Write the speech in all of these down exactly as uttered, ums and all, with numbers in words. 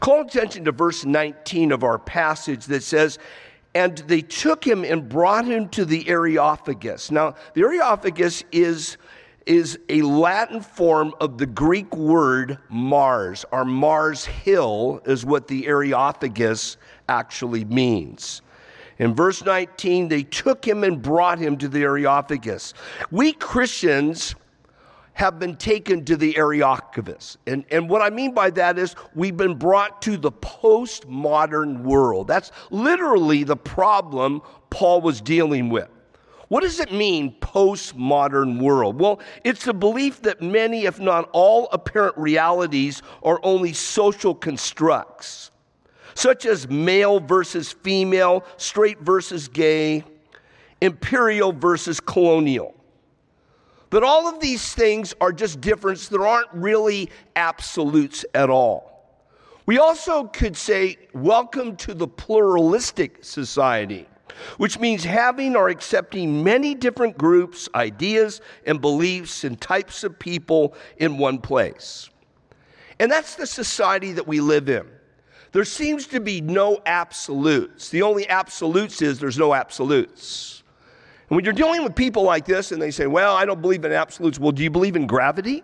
Call attention to verse nineteen of our passage that says, and they took him and brought him to the Areopagus. Now, the Areopagus is, is a Latin form of the Greek word Mars, or Mars Hill is what the Areopagus actually means. In verse nineteen, they took him and brought him to the Areopagus. We Christians have been taken to the Areopagus. And, and what I mean by that is we've been brought to the postmodern world. That's literally the problem Paul was dealing with. What does it mean, postmodern world? Well, it's the belief that many, if not all, apparent realities are only social constructs, such as male versus female, straight versus gay, imperial versus colonial. That all of these things are just difference. There aren't really absolutes at all. We also could say, welcome to the pluralistic society, which means having or accepting many different groups, ideas, and beliefs and types of people in one place. And that's the society that we live in. There seems to be no absolutes. The only absolutes is there's no absolutes. And when you're dealing with people like this and they say, well, I don't believe in absolutes. Well, do you believe in gravity?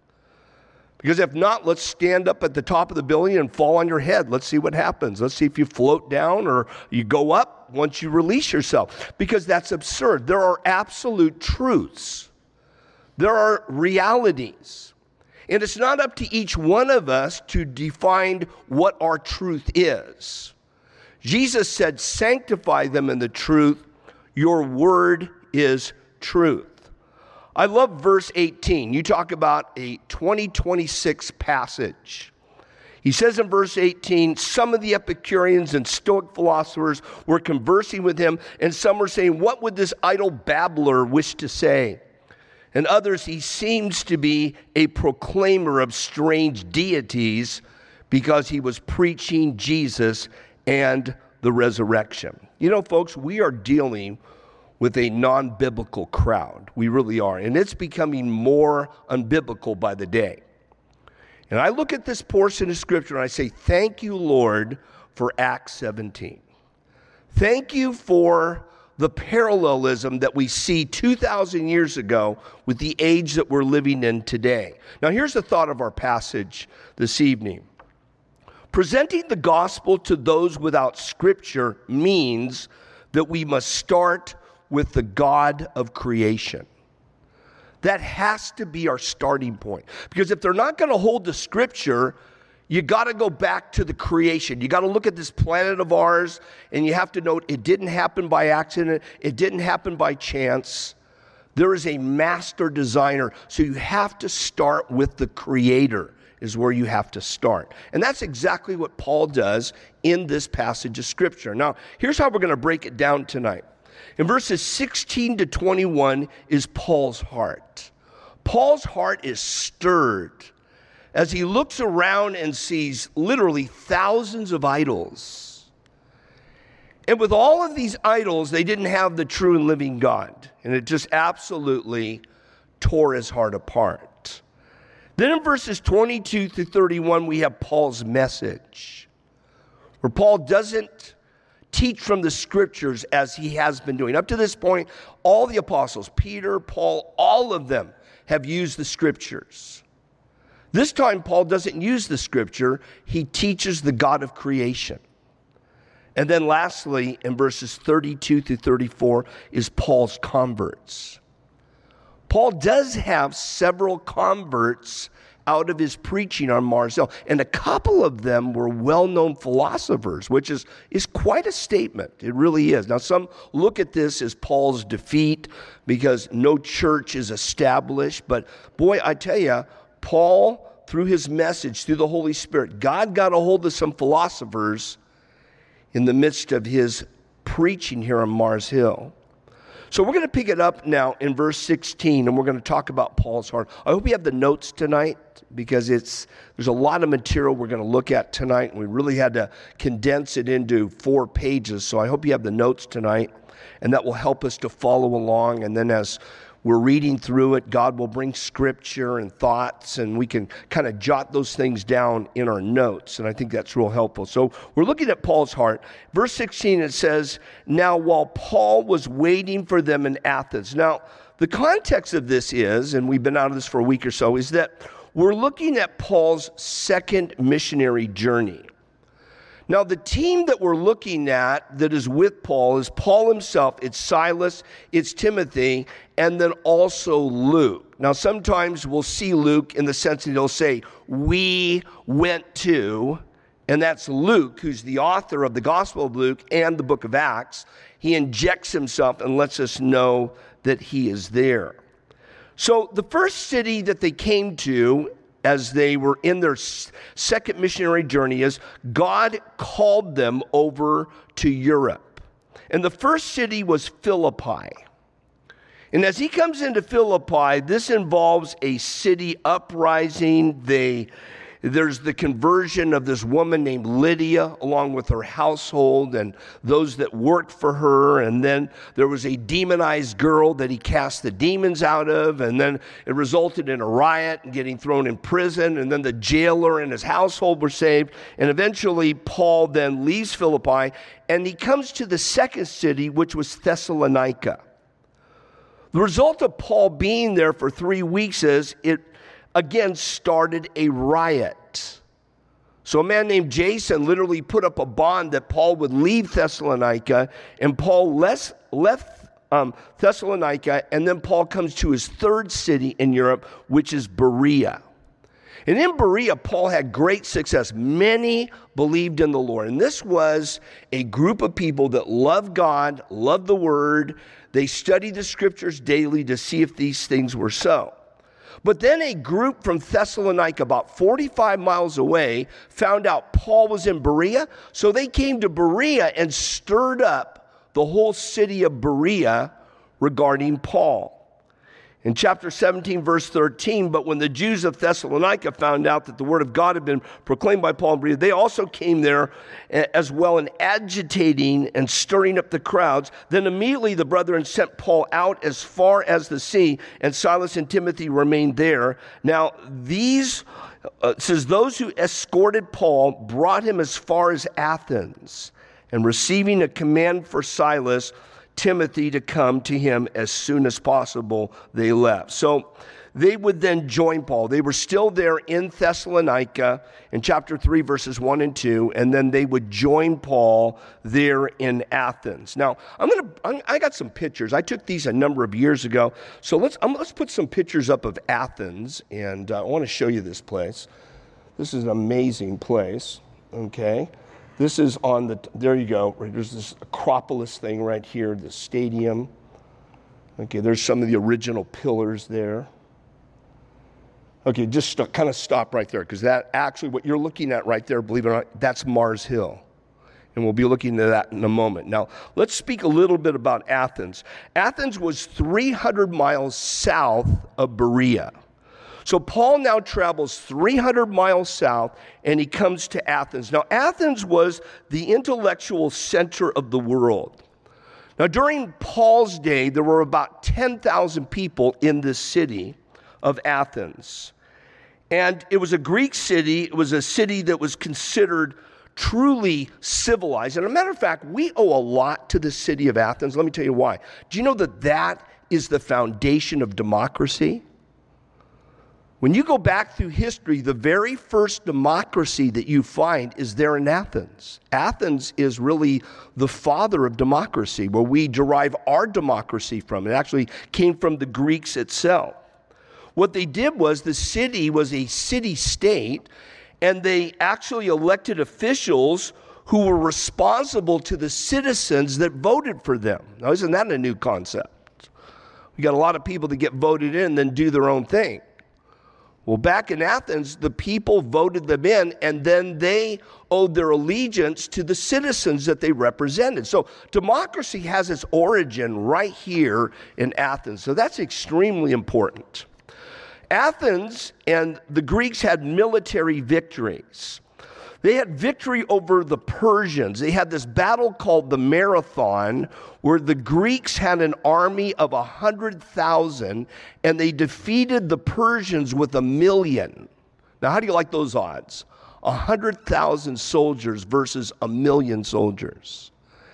Because if not, let's stand up at the top of the building and fall on your head. Let's see what happens. Let's see if you float down or you go up once you release yourself. Because that's absurd. There are absolute truths. There are realities. And it's not up to each one of us to define what our truth is. Jesus said, sanctify them in the truth. Your word is truth. I love verse eighteen. You talk about a twenty twenty-six passage. He says in verse eighteen, some of the Epicureans and Stoic philosophers were conversing with him, and some were saying, what would this idle babbler wish to say? And others, he seems to be a proclaimer of strange deities because he was preaching Jesus and the resurrection. You know, folks, we are dealing with a non-biblical crowd. We really are. And it's becoming more unbiblical by the day. And I look at this portion of Scripture and I say, thank you, Lord, for Acts seventeen. Thank you for the parallelism that we see two thousand years ago with the age that we're living in today. Now, here's the thought of our passage this evening. Presenting the gospel to those without Scripture means that we must start with the God of creation. That has to be our starting point. Because if they're not going to hold the Scripture, you got to go back to the creation. You got to look at this planet of ours, and you have to note it didn't happen by accident. It didn't happen by chance. There is a master designer. So you have to start with the Creator is where you have to start. And that's exactly what Paul does in this passage of Scripture. Now, here's how we're going to break it down tonight. In verses sixteen to twenty-one is Paul's heart. Paul's heart is stirred as he looks around and sees literally thousands of idols. And with all of these idols, they didn't have the true and living God. And it just absolutely tore his heart apart. Then in verses twenty-two through thirty-one, we have Paul's message, where Paul doesn't teach from the Scriptures as he has been doing. Up to this point, all the apostles, Peter, Paul, all of them have used the Scriptures. This time, Paul doesn't use the Scripture. He teaches the God of creation. And then lastly, in verses thirty-two through thirty-four, is Paul's converts. Paul does have several converts out of his preaching on Mars Hill, and a couple of them were well-known philosophers, which is, is quite a statement. It really is. Now, some look at this as Paul's defeat because no church is established, but boy, I tell you, Paul, through his message, through the Holy Spirit, God got a hold of some philosophers in the midst of his preaching here on Mars Hill. So we're going to pick it up now in verse sixteen, and we're going to talk about Paul's heart. I hope you have the notes tonight because it's there's a lot of material we're going to look at tonight, and we really had to condense it into four pages. So I hope you have the notes tonight, and that will help us to follow along. And then as we're reading through it, God will bring scripture and thoughts, and we can kind of jot those things down in our notes, and I think that's real helpful. So we're looking at Paul's heart. Verse sixteen, it says, "Now while Paul was waiting for them in Athens." Now, the context of this is, and we've been out of this for a week or so, is that we're looking at Paul's second missionary journey. Now, the team that we're looking at that is with Paul is Paul himself, it's Silas, it's Timothy, and then also Luke. Now, sometimes we'll see Luke in the sense that he'll say, "We went to," and that's Luke, who's the author of the Gospel of Luke and the book of Acts. He injects himself and lets us know that he is there. So the first city that they came to as they were in their second missionary journey is God called them over to Europe. And the first city was Philippi. And as he comes into Philippi, this involves a city uprising. They There's the conversion of this woman named Lydia along with her household and those that worked for her. And then there was a demonized girl that he cast the demons out of. And then it resulted in a riot and getting thrown in prison. And then the jailer and his household were saved. And eventually Paul then leaves Philippi and he comes to the second city, which was Thessalonica. The result of Paul being there for three weeks is it again started a riot. So a man named Jason literally put up a bond that Paul would leave Thessalonica, and Paul left, left um, Thessalonica, and then Paul comes to his third city in Europe, which is Berea. And in Berea, Paul had great success. Many believed in the Lord. And this was a group of people that loved God, loved the Word. They studied the Scriptures daily to see if these things were so. But then a group from Thessalonica, about forty-five miles away, found out Paul was in Berea. So they came to Berea and stirred up the whole city of Berea regarding Paul. In chapter seventeen, verse thirteen, "But when the Jews of Thessalonica found out that the word of God had been proclaimed by Paul in Berea, they also came there as well and agitating and stirring up the crowds. Then immediately the brethren sent Paul out as far as the sea, and Silas and Timothy remained there. Now these, uh, says, those who escorted Paul brought him as far as Athens, and receiving a command for Silas, Timothy to come to him as soon as possible, they left." So they would then join Paul. They were still there in Thessalonica in chapter three, verses one and two, and then they would join Paul there in Athens. Now, I'm gonna, I got some pictures. I took these a number of years ago. So let's, um, let's put some pictures up of Athens, and uh, I want to show you this place. This is an amazing place, okay? This is on the, there you go. There's this Acropolis thing right here, the stadium. Okay, there's some of the original pillars there. Okay, just st- kind of stop right there, because that actually, what you're looking at right there, believe it or not, that's Mars Hill. And we'll be looking at that in a moment. Now, let's speak a little bit about Athens. Athens was three hundred miles south of Berea. So Paul now travels three hundred miles south, and he comes to Athens. Now, Athens was the intellectual center of the world. Now, during Paul's day, there were about ten thousand people in this city of Athens. And it was a Greek city. It was a city that was considered truly civilized. And as a matter of fact, we owe a lot to the city of Athens. Let me tell you why. Do you know that that is the foundation of democracy? When you go back through history, the very first democracy that you find is there in Athens. Athens is really the father of democracy, where we derive our democracy from. It actually came from the Greeks itself. What they did was the city was a city-state, and they actually elected officials who were responsible to the citizens that voted for them. Now, isn't that a new concept? We got a lot of people that get voted in and then do their own thing. Well, back in Athens, the people voted them in, and then they owed their allegiance to the citizens that they represented. So democracy has its origin right here in Athens. So that's extremely important. Athens and the Greeks had military victories. They had victory over the Persians. They had this battle called the Marathon, where the Greeks had an army of one hundred thousand, and they defeated the Persians with a million. Now, how do you like those odds? one hundred thousand soldiers versus a million soldiers.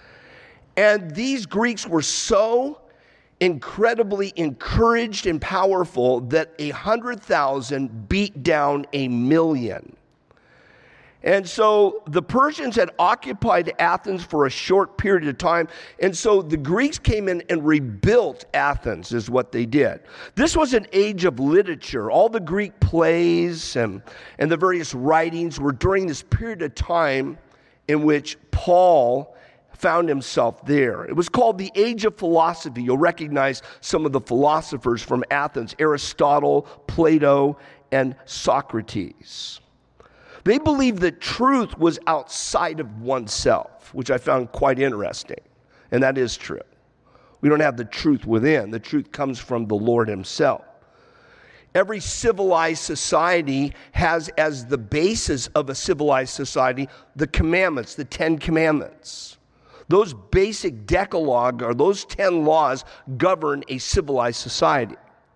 And these Greeks were so incredibly encouraged and powerful that one hundred thousand beat down a million. And so the Persians had occupied Athens for a short period of time. And so the Greeks came in and rebuilt Athens is what they did. This was an age of literature. All the Greek plays and, and the various writings were during this period of time in which Paul found himself there. It was called the Age of Philosophy. You'll recognize some of the philosophers from Athens: Aristotle, Plato, and Socrates. They believed that truth was outside of oneself, which I found quite interesting. And that is true. We don't have the truth within. The truth comes from the Lord himself. Every civilized society has as the basis of a civilized society the commandments, the Ten Commandments. Those basic decalogue, or those ten laws, govern a civilized society.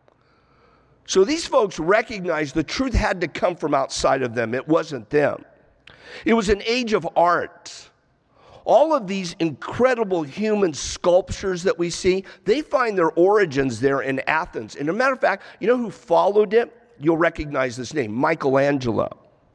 So these folks recognized the truth had to come from outside of them. It wasn't them. It was an age of art. All of these incredible human sculptures that we see, they find their origins there in Athens. And as a matter of fact, you know who followed it? You'll recognize this name, Michelangelo.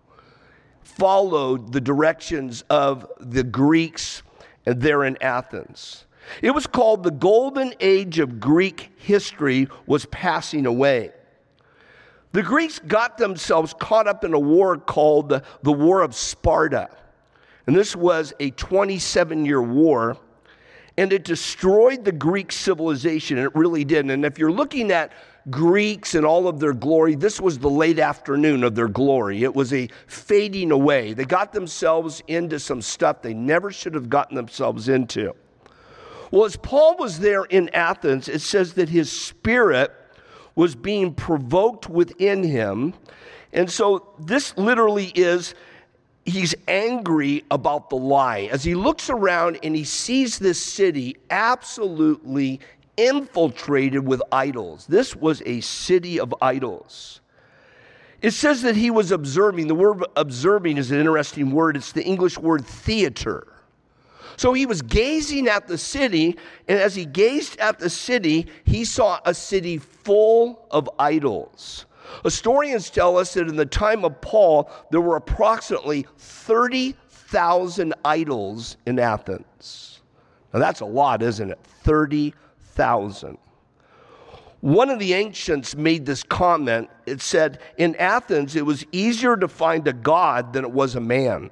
Followed the directions of the Greeks there in Athens. It was called the golden age of Greek history was passing away. The Greeks got themselves caught up in a war called the, the War of Sparta. And this was a twenty-seven-year war, and it destroyed the Greek civilization. It really did. And if you're looking at Greeks and all of their glory, this was the late afternoon of their glory. It was a fading away. They got themselves into some stuff they never should have gotten themselves into. Well, as Paul was there in Athens, it says that his spirit was being provoked within him. And so this literally is, he's angry about the lie. As he looks around and he sees this city absolutely infiltrated with idols. This was a city of idols. It says that he was observing. The word observing is an interesting word. It's the English word theater. So he was gazing at the city, and as he gazed at the city, he saw a city full of idols. Historians tell us that in the time of Paul, there were approximately thirty thousand idols in Athens. Now that's a lot, isn't it? thirty thousand. One of the ancients made this comment. It said, in Athens, it was easier to find a god than it was a man.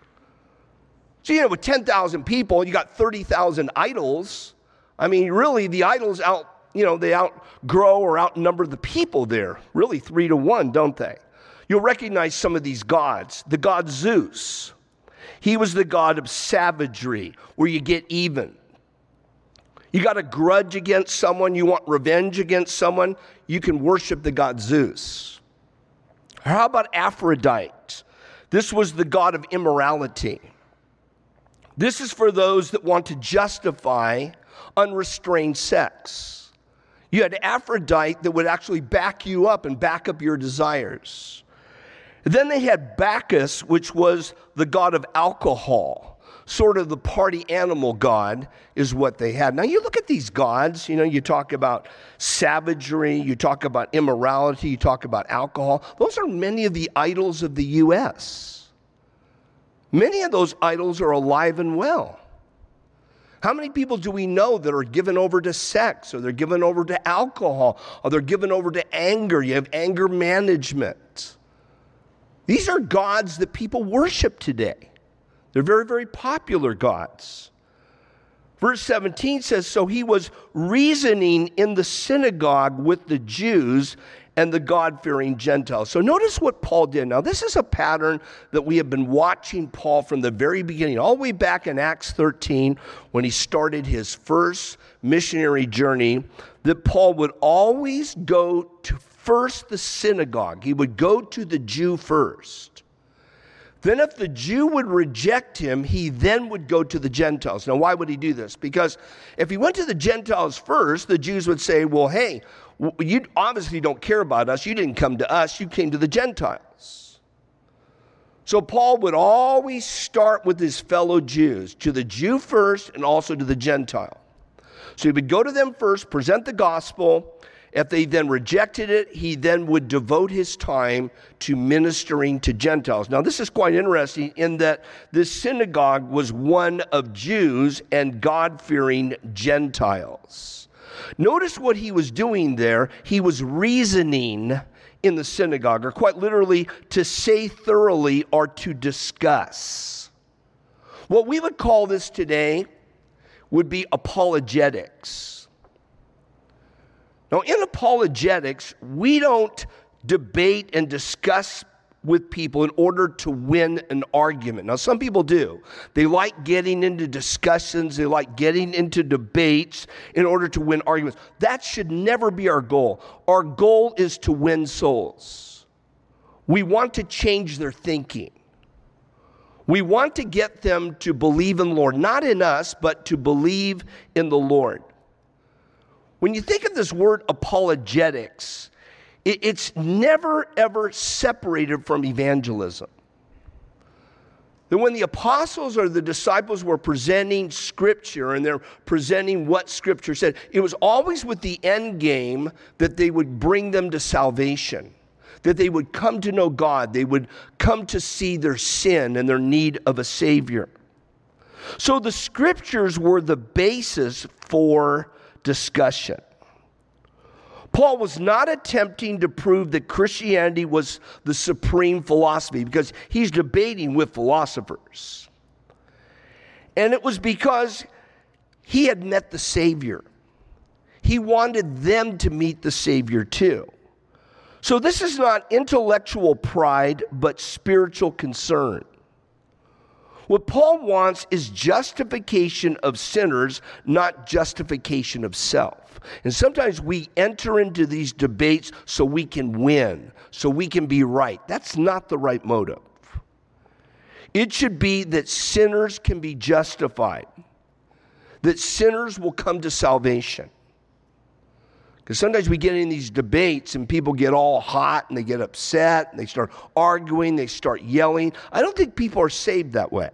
So, you know, with ten thousand people, you got thirty thousand idols. I mean, really, the idols out, you know, they outgrow or outnumber the people there. Really, three to one, don't they? You'll recognize some of these gods. The god Zeus. He was the god of savagery, where you get even. You got a grudge against someone, you want revenge against someone, you can worship the god Zeus. How about Aphrodite? This was the god of immorality. This is for those that want to justify unrestrained sex. You had Aphrodite that would actually back you up and back up your desires. Then they had Bacchus, which was the god of alcohol. Sort of the party animal god is what they had. Now you look at these gods, you know, you talk about savagery, you talk about immorality, you talk about alcohol. Those are many of the idols of the U S Many of those idols are alive and well. How many people do we know that are given over to sex, or they're given over to alcohol, or they're given over to anger? You have anger management. These are gods that people worship today. They're very, very popular gods. Verse seventeen says, so he was reasoning in the synagogue with the Jews and the God-fearing Gentiles. So notice what Paul did. Now, this is a pattern that we have been watching Paul from the very beginning, all the way back in Acts thirteen, when he started his first missionary journey, that Paul would always go to first the synagogue. He would go to the Jew first. Then if the Jew would reject him, he then would go to the Gentiles. Now, why would he do this? Because if he went to the Gentiles first, the Jews would say, well, hey, you obviously don't care about us. You didn't come to us. You came to the Gentiles. So Paul would always start with his fellow Jews, to the Jew first and also to the Gentile. So he would go to them first, present the gospel. If they then rejected it, he then would devote his time to ministering to Gentiles. Now, this is quite interesting in that this synagogue was one of Jews and God-fearing Gentiles. Notice what he was doing there. He was reasoning in the synagogue, or quite literally, to say thoroughly or to discuss. What we would call this today would be apologetics. Now, in apologetics, we don't debate and discuss with people in order to win an argument. Now, some people do. They like getting into discussions. They like getting into debates in order to win arguments. That should never be our goal. Our goal is to win souls. We want to change their thinking. We want to get them to believe in the Lord, not in us, but to believe in the Lord. When you think of this word apologetics, it's never, ever separated from evangelism. That when the apostles or the disciples were presenting Scripture and they're presenting what Scripture said, it was always with the end game that they would bring them to salvation, that they would come to know God, they would come to see their sin and their need of a Savior. So the Scriptures were the basis for discussion. Paul was not attempting to prove that Christianity was the supreme philosophy, because he's debating with philosophers. And it was because he had met the Savior. He wanted them to meet the Savior too. So this is not intellectual pride, but spiritual concern. What Paul wants is justification of sinners, not justification of self. And sometimes we enter into these debates so we can win, so we can be right. That's not the right motive. It should be that sinners can be justified, that sinners will come to salvation. Because sometimes we get in these debates and people get all hot and they get upset and they start arguing, they start yelling. I don't think people are saved that way.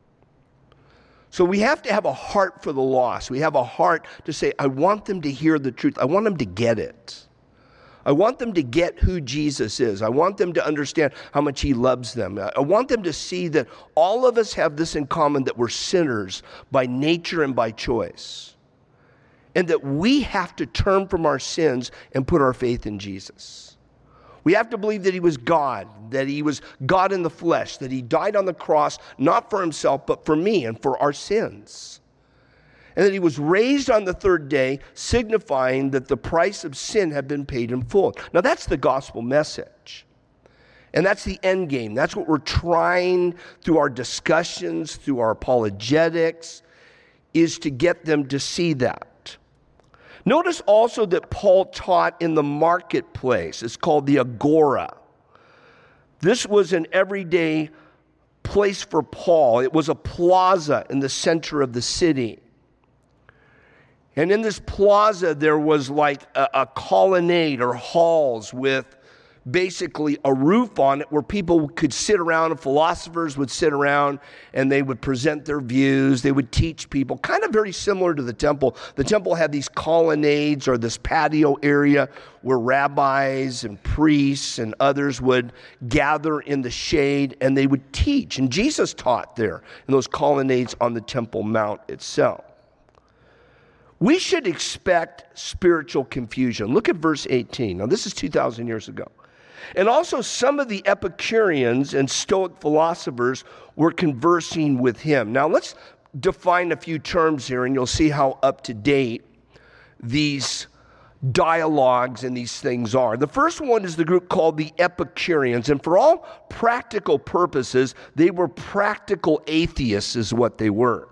So we have to have a heart for the lost. We have a heart to say, I want them to hear the truth. I want them to get it. I want them to get who Jesus is. I want them to understand how much he loves them. I want them to see that all of us have this in common, that we're sinners by nature and by choice. And that we have to turn from our sins and put our faith in Jesus. We have to believe that he was God, that he was God in the flesh, that he died on the cross, not for himself, but for me and for our sins. And that he was raised on the third day, signifying that the price of sin had been paid in full. Now that's the gospel message. And that's the end game. That's what we're trying through our discussions, through our apologetics, is to get them to see that. Notice also that Paul taught in the marketplace. It's called the agora. This was an everyday place for Paul. It was a plaza in the center of the city. And in this plaza, there was like a, a colonnade or halls with basically a roof on it where people could sit around, and philosophers would sit around and they would present their views. They would teach people, kind of very similar to the temple. The temple had these colonnades or this patio area where rabbis and priests and others would gather in the shade and they would teach. And Jesus taught there in those colonnades on the Temple Mount itself. We should expect spiritual confusion. Look at verse eighteen. Now, this is two thousand years ago. And also some of the Epicureans and Stoic philosophers were conversing with him. Now let's define a few terms here and you'll see how up to date these dialogues and these things are. The first one is the group called the Epicureans. And for all practical purposes, they were practical atheists is what they were.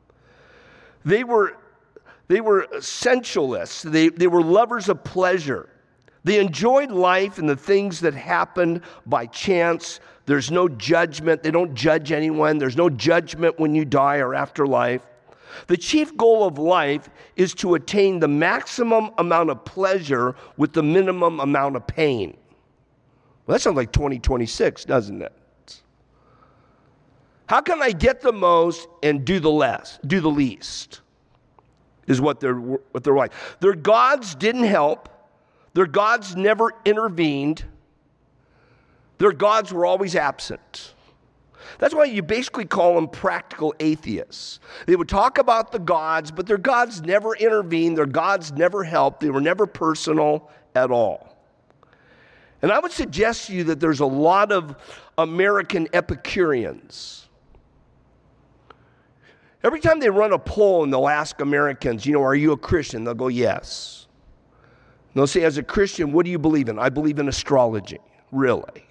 They were, they were sensualists. They, they were lovers of pleasure. They enjoyed life and the things that happened by chance There's no judgment. They don't judge anyone. There's no judgment when you die or after life. The chief goal of life is to attain the maximum amount of pleasure with the minimum amount of pain. Well, that sounds like twenty twenty-six, doesn't it? How can I get the most and do the less, do the least, is what they're, what they're like. Their gods didn't help. Their gods never intervened. Their gods were always absent. That's why you basically call them practical atheists. They would talk about the gods, but their gods never intervened. Their gods never helped. They were never personal at all. And I would suggest to you that there's a lot of American Epicureans. Every time they run a poll and they'll ask Americans, you know, are you a Christian? They'll go, yes. And they'll say, as a Christian, what do you believe in? I believe in astrology. Really?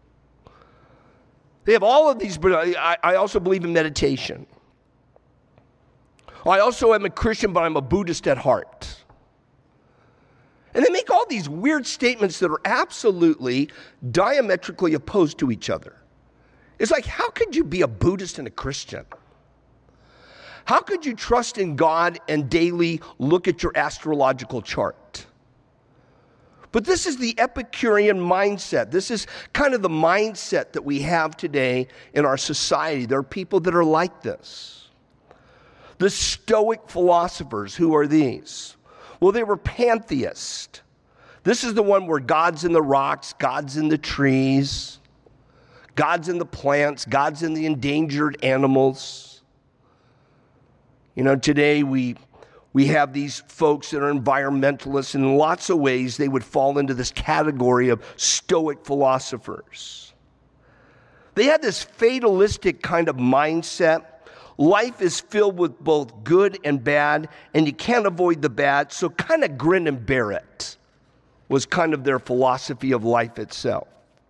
They have all of these, but I, I also believe in meditation. I also am a Christian, but I'm a Buddhist at heart. And they make all these weird statements that are absolutely diametrically opposed to each other. It's like, how could you be a Buddhist and a Christian? How could you trust in God and daily look at your astrological chart? But this is the Epicurean mindset. This is kind of the mindset that we have today in our society. There are people that are like this. The Stoic philosophers, who are these? Well, they were pantheists. This is the one where God's in the rocks, God's in the trees, God's in the plants, God's in the endangered animals. You know, today we... We have these folks that are environmentalists, and in lots of ways they would fall into this category of Stoic philosophers. They had this fatalistic kind of mindset. Life is filled with both good and bad, and you can't avoid the bad, so kind of grin and bear it was kind of their philosophy of life itself.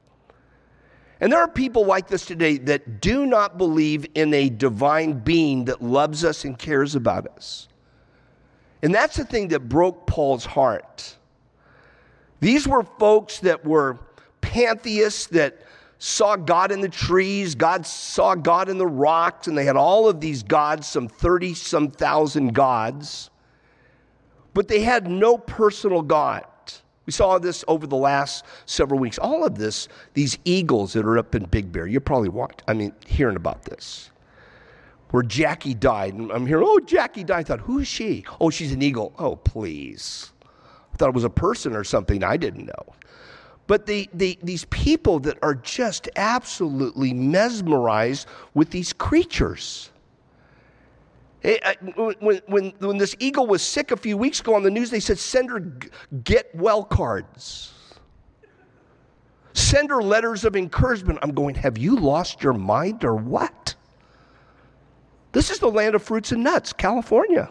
And there are people like this today that do not believe in a divine being that loves us and cares about us. And that's the thing that broke Paul's heart. These were folks that were pantheists, that saw God in the trees, God saw God in the rocks, and they had all of these gods, some thirty-some thousand gods, but they had no personal God. We saw this over the last several weeks. All of this, these eagles that are up in Big Bear, you're probably watching, I mean, hearing about this. Where Jackie died, and I'm hearing, oh, Jackie died. I thought, who is she? Oh, she's an eagle. Oh, please. I thought it was a person or something I didn't know. But the, the, these people that are just absolutely mesmerized with these creatures. It, I, when, when, when this eagle was sick a few weeks ago on the news, they said, send her get well cards. Send her letters of encouragement. I'm going, have you lost your mind or what? This is the land of fruits and nuts, California.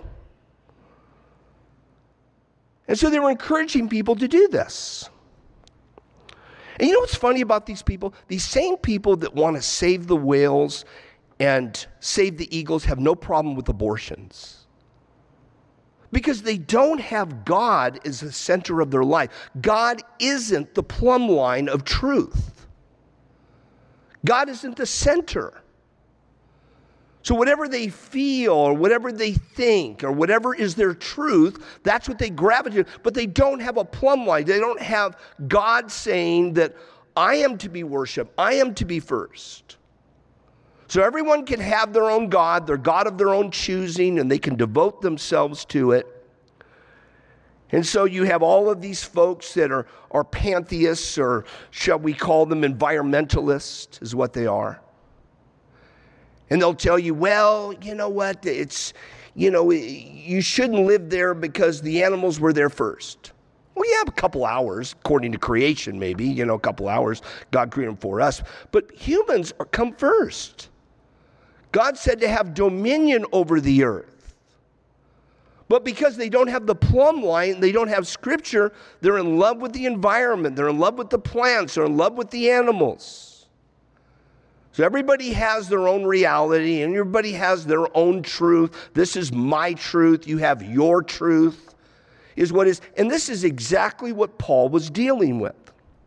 And so they were encouraging people to do this. And you know what's funny about these people? These same people that want to save the whales and save the eagles have no problem with abortions. Because they don't have God as the center of their life. God isn't the plumb line of truth. God isn't the center. So whatever they feel or whatever they think or whatever is their truth, that's what they gravitate. But they don't have a plumb line. They don't have God saying that I am to be worshiped. I am to be first. So everyone can have their own God, their God of their own choosing, and they can devote themselves to it. And so you have all of these folks that are, are pantheists, or shall we call them environmentalists, is what they are. And they'll tell you, well, you know what, it's, you know, you shouldn't live there because the animals were there first. Well, yeah, a couple hours, according to creation maybe, you know, a couple hours, God created them for us. But humans are come first. God said to have dominion over the earth. But because they don't have the plumb line, they don't have scripture, they're in love with the environment, they're in love with the plants, they're in love with the animals. So everybody has their own reality, and everybody has their own truth. This is my truth. You have your truth, is what is. And this is exactly what Paul was dealing with.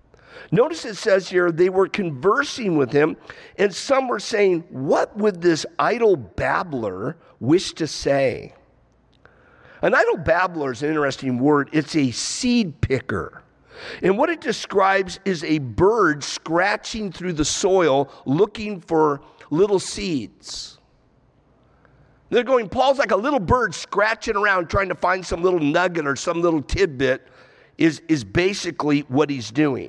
Notice it says here, they were conversing with him, and some were saying, what would this idle babbler wish to say? An idle babbler is an interesting word. It's a seed picker. And what it describes is a bird scratching through the soil looking for little seeds. They're going, Paul's like a little bird scratching around trying to find some little nugget or some little tidbit is, is basically what he's doing.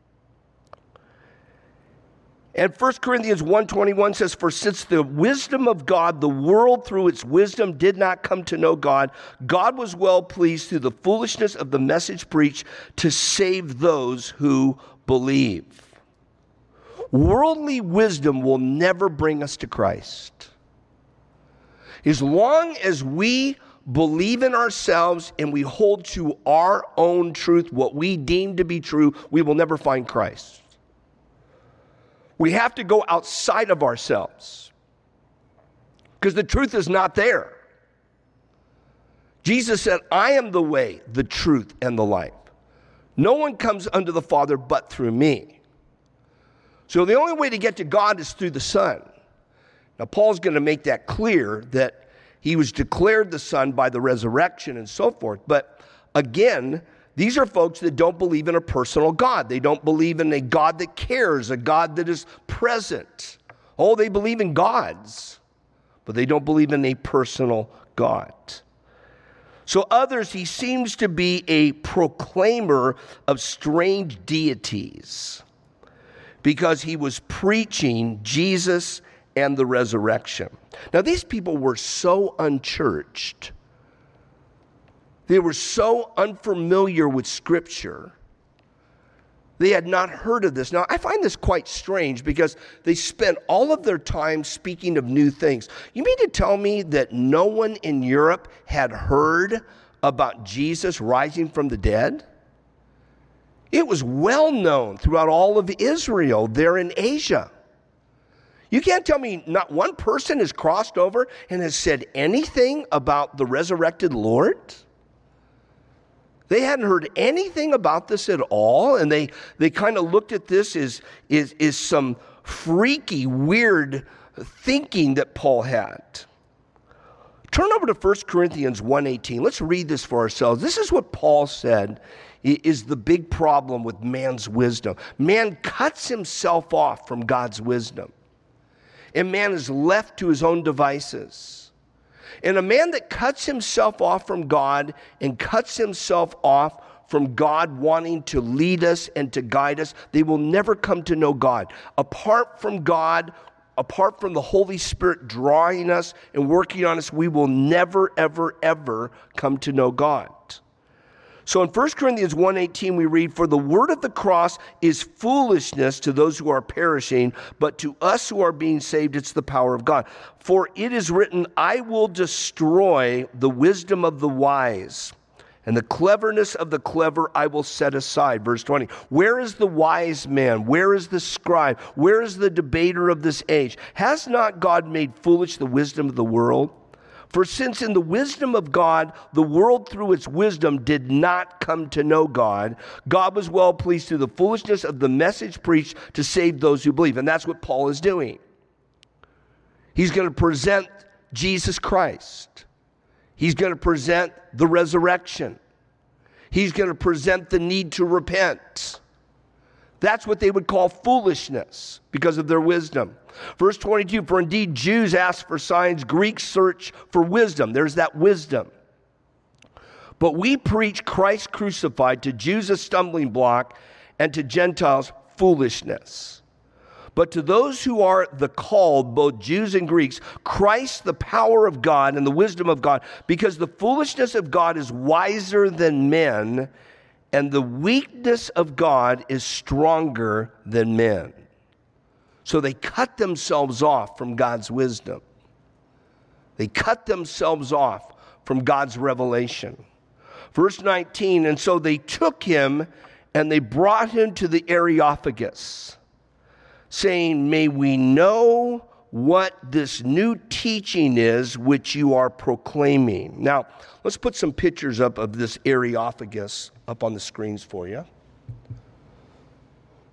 And First Corinthians one twenty-one says, for since the wisdom of God, the world through its wisdom did not come to know God, God was well pleased through the foolishness of the message preached to save those who believe. Worldly wisdom will never bring us to Christ. As long as we believe in ourselves and we hold to our own truth, what we deem to be true, we will never find Christ. We have to go outside of ourselves because the truth is not there. Jesus said, I am the way, the truth, and the life. No one comes unto the Father but through me. So the only way to get to God is through the Son. Now, Paul's going to make that clear that he was declared the Son by the resurrection and so forth. But again, these are folks that don't believe in a personal God. They don't believe in a God that cares, a God that is present. Oh, they believe in gods, but they don't believe in a personal God. So others, he seems to be a proclaimer of strange deities because he was preaching Jesus and the resurrection. Now, these people were so unchurched. They were so unfamiliar with Scripture. They had not heard of this. Now, I find this quite strange because they spent all of their time speaking of new things. You mean to tell me that no one in Europe had heard about Jesus rising from the dead? It was well known throughout all of Israel there in Asia. You can't tell me not one person has crossed over and has said anything about the resurrected Lord? They hadn't heard anything about this at all, and they, they kind of looked at this as, as, as some freaky, weird thinking that Paul had. Turn over to First Corinthians one eighteen. Let's read this for ourselves. This is what Paul said is the big problem with man's wisdom. Man cuts himself off from God's wisdom, and man is left to his own devices. And a man that cuts himself off from God and cuts himself off from God wanting to lead us and to guide us, they will never come to know God. Apart from God, apart from the Holy Spirit drawing us and working on us, we will never, ever, ever come to know God. So in First Corinthians one eighteen we read, for the word of the cross is foolishness to those who are perishing, but to us who are being saved, it's the power of God. For it is written, I will destroy the wisdom of the wise, and the cleverness of the clever I will set aside. Verse twenty, where is the wise man? Where is the scribe? Where is the debater of this age? Has not God made foolish the wisdom of the world? For since in the wisdom of God, the world through its wisdom did not come to know God, God was well pleased through the foolishness of the message preached to save those who believe. And that's what Paul is doing. He's going to present Jesus Christ. He's going to present the resurrection. He's going to present the need to repent. That's what they would call foolishness because of their wisdom. Verse twenty-two, for indeed Jews ask for signs, Greeks search for wisdom. There's that wisdom. But we preach Christ crucified, to Jews a stumbling block, and to Gentiles foolishness. But to those who are the called, both Jews and Greeks, Christ the power of God and the wisdom of God, because the foolishness of God is wiser than men, and the weakness of God is stronger than men. So they cut themselves off from God's wisdom. They cut themselves off from God's revelation. Verse nineteen, and so they took him and they brought him to the Areopagus, saying, may we know what this new teaching is which you are proclaiming. Now, let's put some pictures up of this Areopagus up on the screens for you.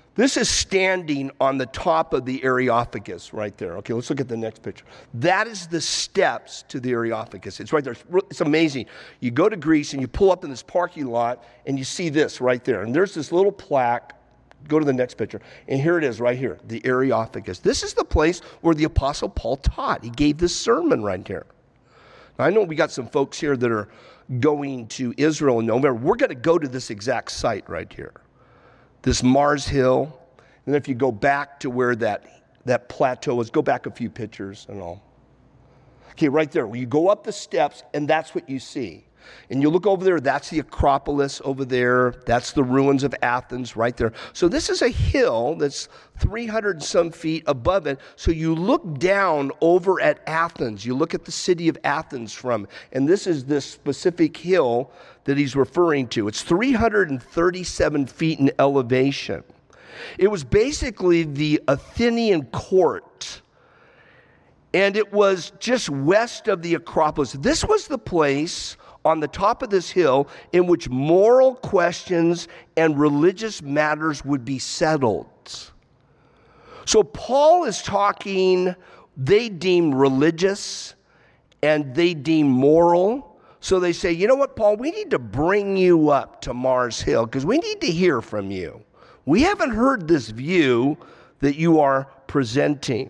This is standing on the top of the Areopagus right there. Okay, let's look at the next picture. That is the steps to the Areopagus. It's right there. It's amazing. You go to Greece and you pull up in this parking lot and you see this right there. And there's this little plaque. Go to the next picture. And here it is right here, the Areopagus. This is the place where the Apostle Paul taught. He gave this sermon right here. Now, I know we got some folks here that are going to Israel in November. We're going to go to this exact site right here. This Mars Hill, and if you go back to where that, that plateau is, go back a few pictures and all. Okay, right there, you go up the steps, and that's what you see. And you look over there, that's the Acropolis over there. That's the ruins of Athens right there. So this is a hill that's three hundred and some feet above it. So you look down over at Athens. You look at the city of Athens from, and this is this specific hill that he's referring to. It's three hundred thirty-seven feet in elevation. It was basically the Athenian court, and it was just west of the Acropolis. This was the place on the top of this hill in which moral questions and religious matters would be settled. So Paul is talking, they deem religious and they deem moral. So they say, you know what, Paul, we need to bring you up to Mars Hill because we need to hear from you. We haven't heard this view that you are presenting.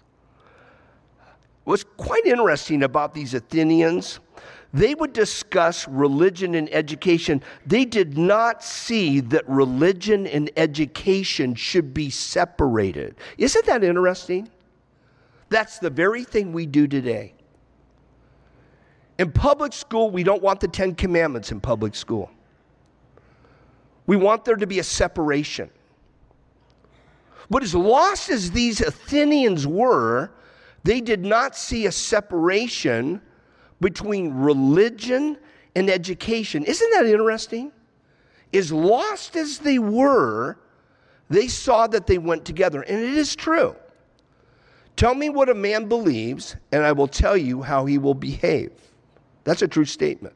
What's quite interesting about these Athenians, they would discuss religion and education. They did not see that religion and education should be separated. Isn't that interesting? That's the very thing we do today. In public school, we don't want the Ten Commandments in public school. We want there to be a separation. But as lost as these Athenians were, they did not see a separation between religion and education. Isn't that interesting? As lost as they were, they saw that they went together. And it is true. Tell me what a man believes, and I will tell you how he will behave. That's a true statement.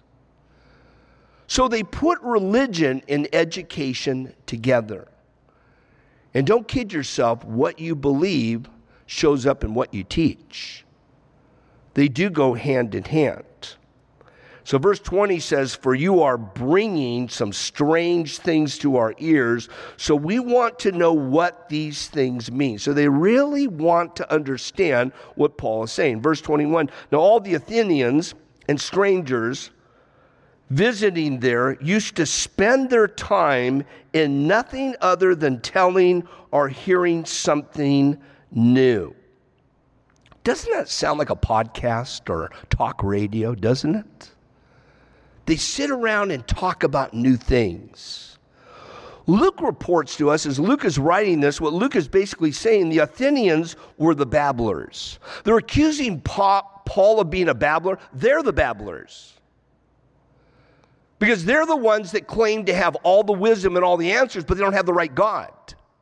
So they put religion and education together. And don't kid yourself, what you believe shows up in what you teach. They do go hand in hand. So verse twenty says, for you are bringing some strange things to our ears, so we want to know what these things mean. So they really want to understand what Paul is saying. Verse twenty-one, now all the Athenians and strangers visiting there used to spend their time in nothing other than telling or hearing something new. Doesn't that sound like a podcast or talk radio, doesn't it? They sit around and talk about new things. Luke reports to us, as Luke is writing this, what Luke is basically saying, the Athenians were the babblers. They're accusing Paul of being a babbler. They're the babblers. Because they're the ones that claim to have all the wisdom and all the answers, but they don't have the right God.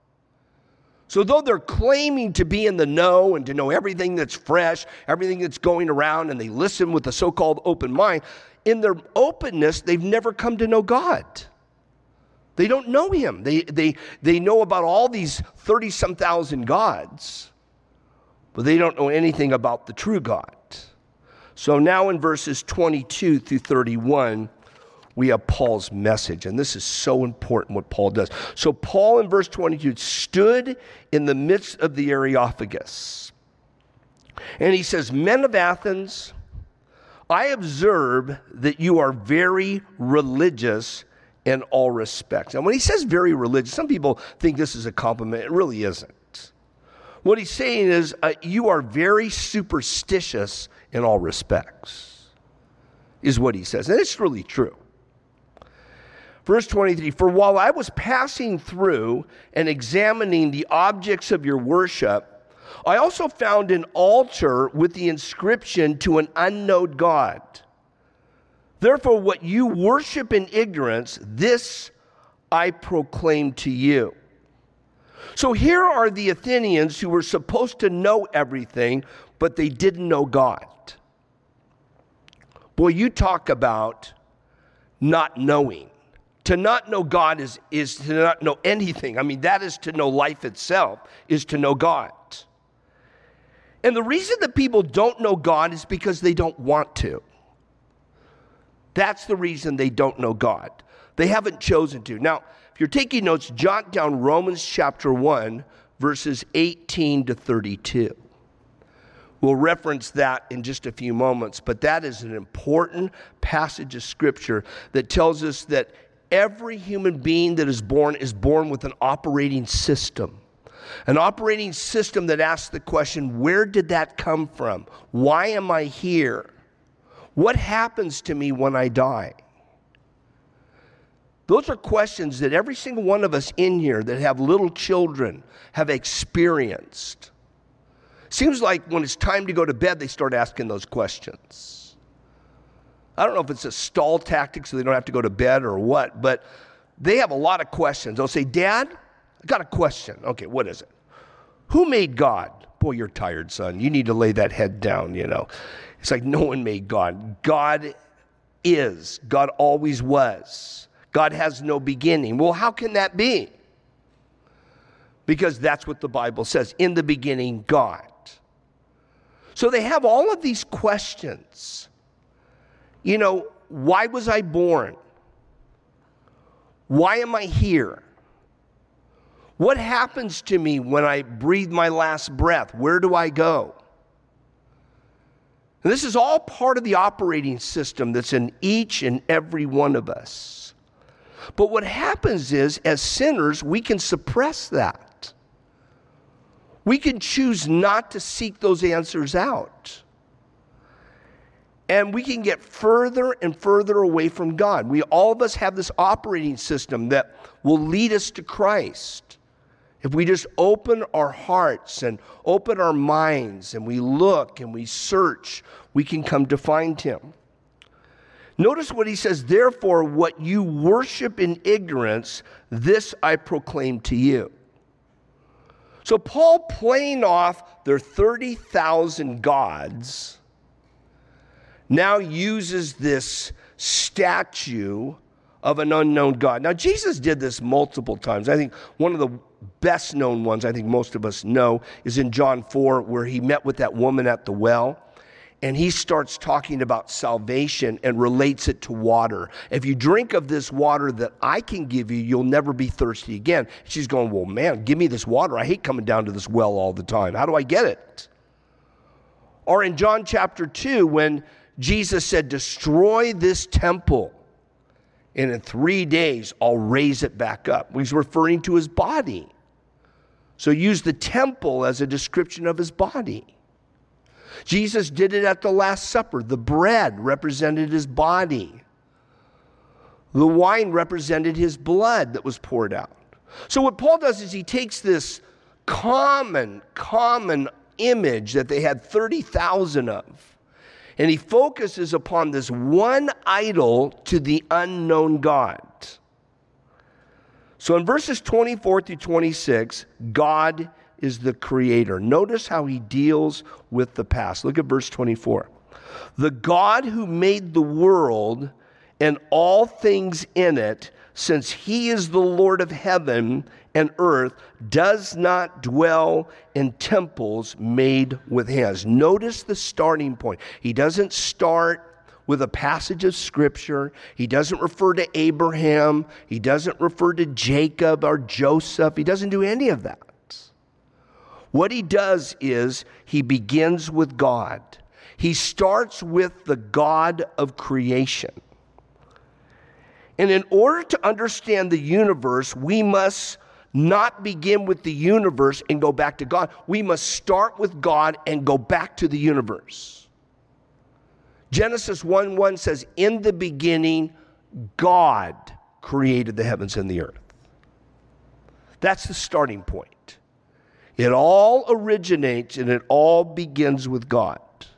So though they're claiming to be in the know and to know everything that's fresh, everything that's going around, and they listen with a so-called open mind, in their openness, they've never come to know God. They don't know him. They, they, they know about all these thirty-some thousand gods, but they don't know anything about the true God. So now in verses twenty-two through thirty-one, we have Paul's message, and this is so important what Paul does. So Paul in verse twenty-two stood in the midst of the Areopagus, and he says, men of Athens, I observe that you are very religious in all respects. And when he says very religious, some people think this is a compliment. It really isn't. What he's saying is uh, you are very superstitious in all respects, is what he says. And it's really true. Verse twenty-three, for while I was passing through and examining the objects of your worship, I also found an altar with the inscription to an unknown God. Therefore, what you worship in ignorance, this I proclaim to you. So here are the Athenians who were supposed to know everything, but they didn't know God. Boy, you talk about not knowing. To not know God is, is to not know anything. I mean, that is to know life itself, is to know God. And the reason that people don't know God is because they don't want to. That's the reason they don't know God. They haven't chosen to. Now, if you're taking notes, jot down Romans chapter one, verses eighteen to thirty-two. We'll reference that in just a few moments, but that is an important passage of Scripture that tells us that every human being that is born is born with an operating system. An operating system that asks the question, where did that come from? Why am I here? What happens to me when I die? Those are questions that every single one of us in here that have little children have experienced. Seems like when it's time to go to bed, they start asking those questions. I don't know if it's a stall tactic so they don't have to go to bed or what, but they have a lot of questions. They'll say, Dad, I got a question. Okay, what is it? Who made God? Boy, you're tired, son. You need to lay that head down, you know. It's like no one made God. God is. God always was. God has no beginning. Well, how can that be? Because that's what the Bible says. In the beginning, God. So they have all of these questions. You know, why was I born? Why am I here? What happens to me when I breathe my last breath? Where do I go? And this is all part of the operating system that's in each and every one of us. But what happens is, as sinners, we can suppress that. We can choose not to seek those answers out. And we can get further and further away from God. We, all of us have this operating system that will lead us to Christ. If we just open our hearts and open our minds and we look and we search, we can come to find Him. Notice what he says, therefore, what you worship in ignorance, this I proclaim to you. So Paul, playing off their thirty thousand gods, now uses this statue of an unknown God. Now, Jesus did this multiple times. I think one of the best known ones, I think most of us know, is in John four, where he met with that woman at the well. And he starts talking about salvation and relates it to water. If you drink of this water that I can give you, you'll never be thirsty again. She's going, well, man, give me this water. I hate coming down to this well all the time. How do I get it? Or in John chapter two, when Jesus said, destroy this temple, and in three days I'll raise it back up. He's referring to his body. So use the temple as a description of his body. Jesus did it at the Last Supper. The bread represented his body. The wine represented his blood that was poured out. So what Paul does is he takes this common, common image that they had thirty thousand of, and he focuses upon this one idol to the unknown God. So in verses twenty-four through twenty-six, God is the creator. Notice how he deals with the past. Look at verse twenty-four. The God who made the world and all things in it, since he is the Lord of heaven and earth, does not dwell in temples made with hands. Notice the starting point. He doesn't start with a passage of Scripture. He doesn't refer to Abraham. He doesn't refer to Jacob or Joseph. He doesn't do any of that. What he does is he begins with God. He starts with the God of creation. And in order to understand the universe, we must not begin with the universe and go back to God. We must start with God and go back to the universe. Genesis one one says, in the beginning, God created the heavens and the earth. That's the starting point. It all originates and it all begins with God.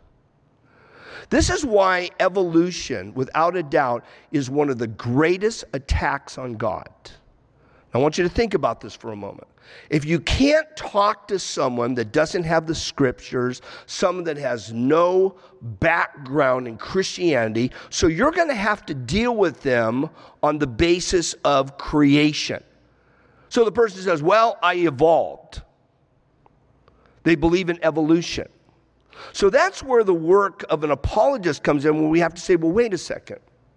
This is why evolution, without a doubt, is one of the greatest attacks on God. I want you to think about this for a moment. If you can't talk to someone that doesn't have the scriptures, someone that has no background in Christianity, so you're going to have to deal with them on the basis of creation. So the person says, well, I evolved. They believe in evolution. So that's where the work of an apologist comes in, when we have to say, well, wait a second.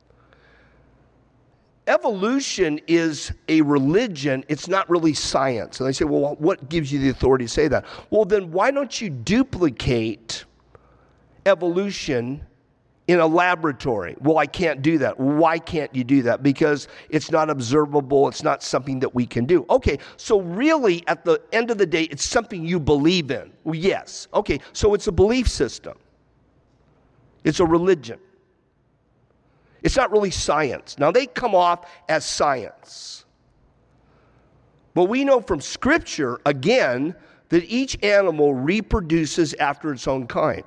Evolution is a religion. It's not really science. And they say, well, what gives you the authority to say that? Well, then why don't you duplicate evolution in a laboratory? Well, I can't do that. Why can't you do that? Because it's not observable. It's not something that we can do. Okay, so really at the end of the day, it's something you believe in. Well, yes. Okay, so it's a belief system. It's a religion. It's not really science. Now, they come off as science. But we know from Scripture, again, that each animal reproduces after its own kind.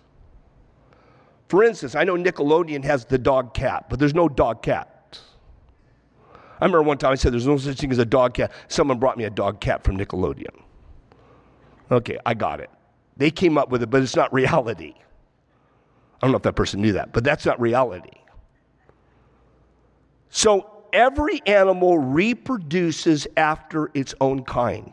For instance, I know Nickelodeon has the dog cat, but there's no dog cat. I remember one time I said there's no such thing as a dog cat. Someone brought me a dog cat from Nickelodeon. Okay, I got it. They came up with it, but it's not reality. I don't know if that person knew that, but that's not reality. So every animal reproduces after its own kind.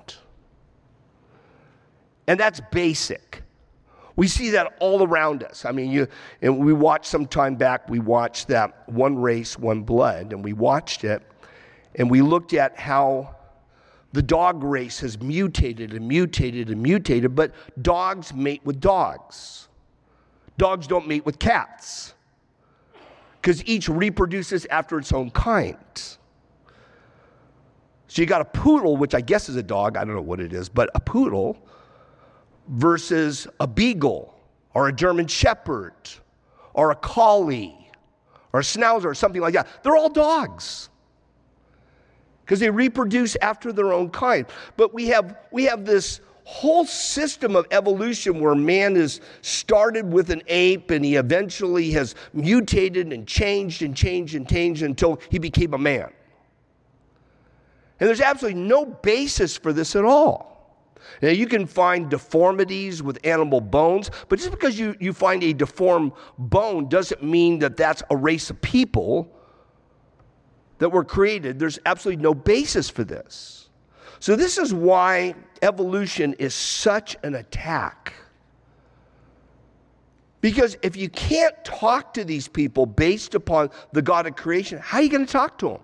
And that's basic. We see that all around us. I mean, you and we watched some time back, we watched that One Race, One Blood, and we watched it, and we looked at how the dog race has mutated and mutated and mutated, but dogs mate with dogs. Dogs don't mate with cats, because each reproduces after its own kind. So you got a poodle, which I guess is a dog, I don't know what it is, but a poodle versus a beagle or a German shepherd or a collie or a schnauzer or something like that. They're all dogs because they reproduce after their own kind. But we have we have this whole system of evolution where man is started with an ape and he eventually has mutated and changed and changed and changed until he became a man. And there's absolutely no basis for this at all. Now, you can find deformities with animal bones, but just because you, you find a deformed bone doesn't mean that that's a race of people that were created. There's absolutely no basis for this. So this is why evolution is such an attack. Because if you can't talk to these people based upon the God of creation, how are you going to talk to them?